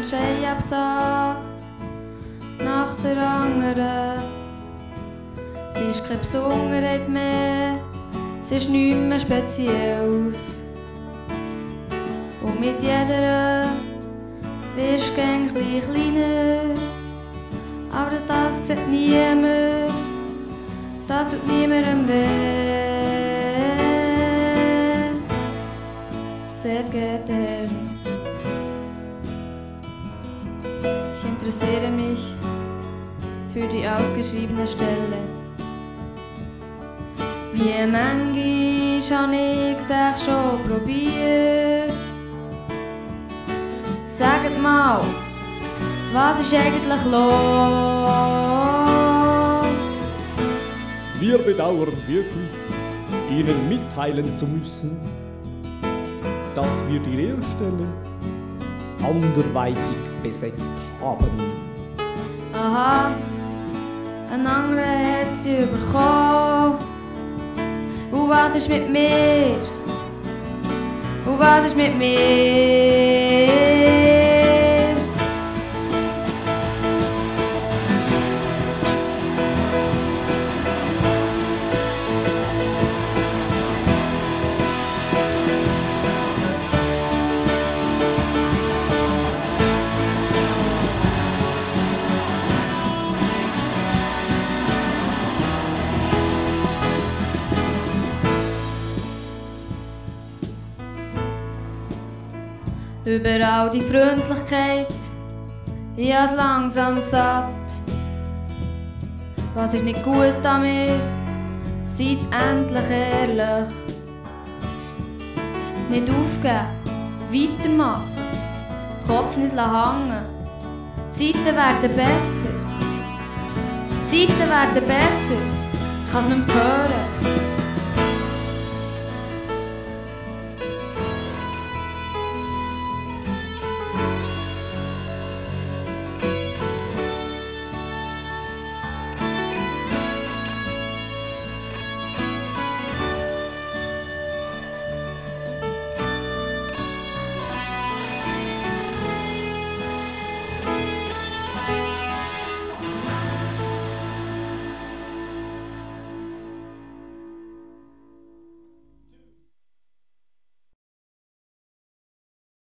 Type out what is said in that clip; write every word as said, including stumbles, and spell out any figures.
ist eine Absage nach der anderen. Sie ist keine Besonderheit mehr, sie ist nichts mehr Spezielles. Und mit jeder wirst du gern ein bisschen kleiner. Aber das sieht niemand, das tut niemandem weh. Sehr geehrter Herr, ich interessiere mich für die ausgeschriebene Stelle. Wie manchmal habe ich es schon probiert. Sagt mal, was ist eigentlich los? Wir bedauern wirklich, Ihnen mitteilen zu müssen, dass wir die Lehrstelle anderweitig besetzt haben. Aha, ein anderer hat sie bekommen. Und was ist mit mir? Und was ist mit mir? Überall die Freundlichkeit, ich hab's langsam satt. Was ist nicht gut an mir? Seid endlich ehrlich. Nicht aufgeben, weitermachen, Kopf nicht hängen. Die Zeiten werden besser. Die Zeiten werden besser. Ich kann's nicht mehr hören.